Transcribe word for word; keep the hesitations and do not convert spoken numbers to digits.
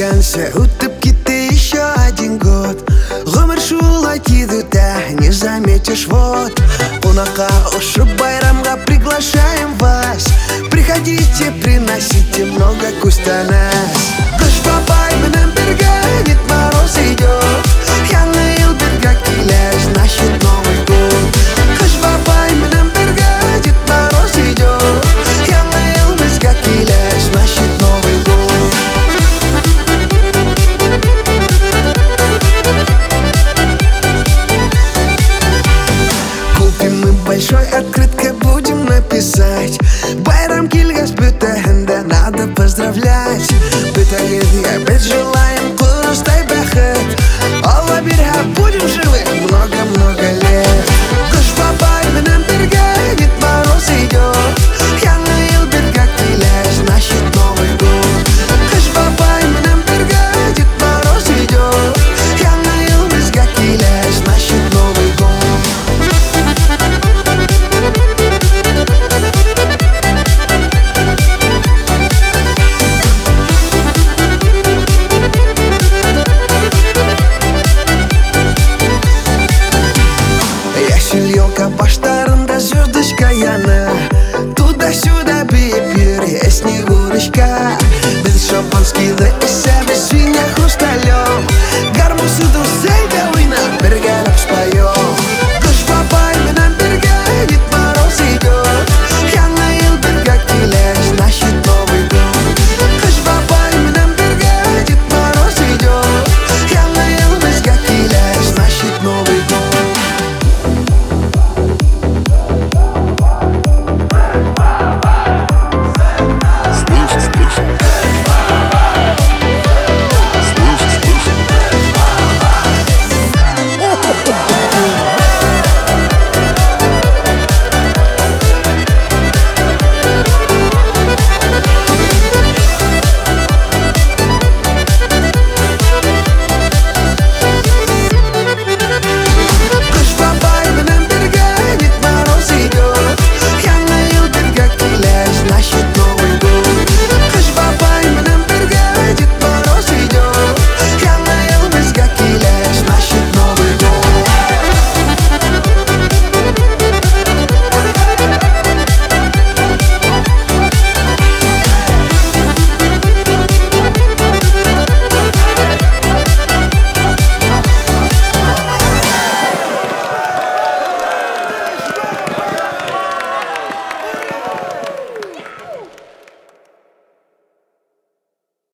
Келгенсе утып кетті еще один год. Ғұмыр шулай кетуде, не заметишь вот. Қонаққа ұшып байрамға приглашаем вас. Приходите, приносите много кустанас. Қыш бабай менен бірге Дед Мороз идет. Яңа ел бірге келер, значит Новый год. Қыш бабай менен бірге Дед Мороз идет. Яңа ел бізге келер, значит Новый год. Купим мы большой открытка, будем написать: байрам келгес бүтәһендә надо поздравлять. Бүтәгезгә без желаем курустай бәхет. Алла бирһә, будем живы много-много